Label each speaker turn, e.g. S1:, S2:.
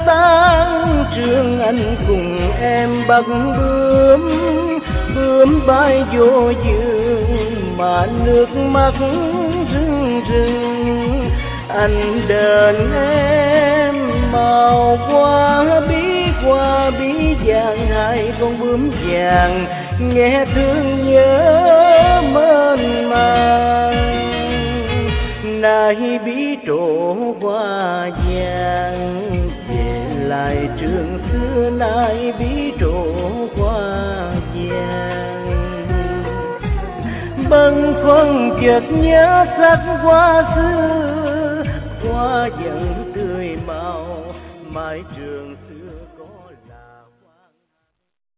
S1: tan trường anh cùng em bắt bướm bay vô vườn mà nước mắt rưng rưng. Anh đền em màu qua bí vàng, hai con bướm vàng nghe thương nhớ mênh mang. Nay bí trổ hoa vàng về lại trường xưa, nay bí trổ hoa vàng. Bâng khuâng chợt nhớ sắc hoa xưa, hoa vẫn tươi màu mái trường xưa.